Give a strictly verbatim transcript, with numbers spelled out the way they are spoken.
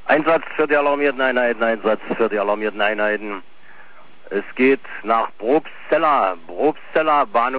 Einsatz für die alarmierten Einheiten, Einsatz für die alarmierten Einheiten. Es geht nach Probstzella, Probstzella, Bahnhof